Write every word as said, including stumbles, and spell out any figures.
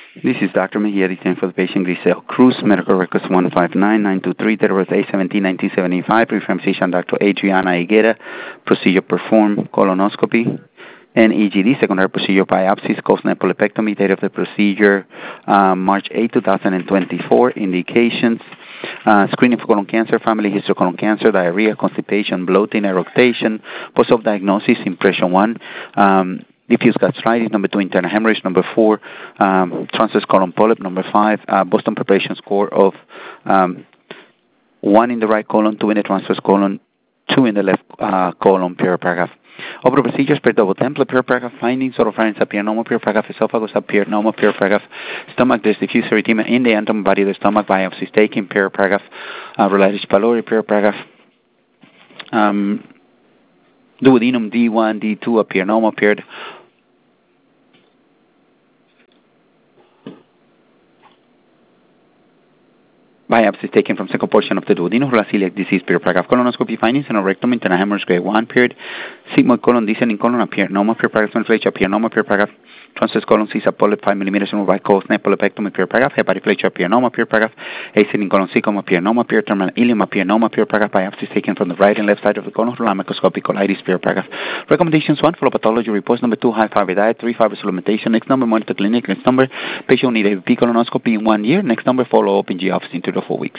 This is Doctor Mejia, detained for the patient Grisel Cruz, medical records one five nine nine two three, date of birth eight seventeen nineteen seventy-five, pre-physician Doctor Adriana Higuera, procedure performed, colonoscopy, and E G D, secondary procedure biopsies, costal polypectomy, date of the procedure uh, March eighth, two thousand twenty-four, indications, uh, screening for colon cancer, family history of colon cancer, diarrhea, constipation, bloating, eructation, post-op diagnosis, impression one, um, diffuse gastritis, number two, internal hemorrhage, number four, um, transverse colon polyp, number five, uh, Boston preparation score of um, one in the right colon, two in the transverse colon, two in the left uh, colon, per paragraph. Over procedures per double template, per paragraph, findings, oropharynx appear normal, per paragraph, esophagus appear normal, per paragraph, stomach, there's diffuse erythema in the abdomen body of the stomach, biopsies taken, per paragraph, uh, related pylori, per paragraph, um, duodenum D one, D two appear normal, paired. Biopsies taken from second portion of the duodenum, celiac disease, per paragraph, colonoscopy findings, and a rectum, internal hemorrhage, grade one, period. Sigmoid colon, descending colon appear normal, per paragraph, inflation appear normal, per paragraph. Transverse colon, Caesar polyp, five millimeters, removed by cold snap polypectomy, per paragraph. Hepatic flexure appear normal, per paragraph. Ascending colon, cecum appear normal, per terminal ileum appear normal, per paragraph. Biopsies taken from the right and left side of the colon, through microscopic colitis, per paragraph. Recommendations: one, follow pathology reports. Number two, high fiber diet. Three, fiber supplementation. Next number, monitor clinic. Next number, patient will need a repeat colonoscopy in one year. Next number, follow up in G office in two to four weeks.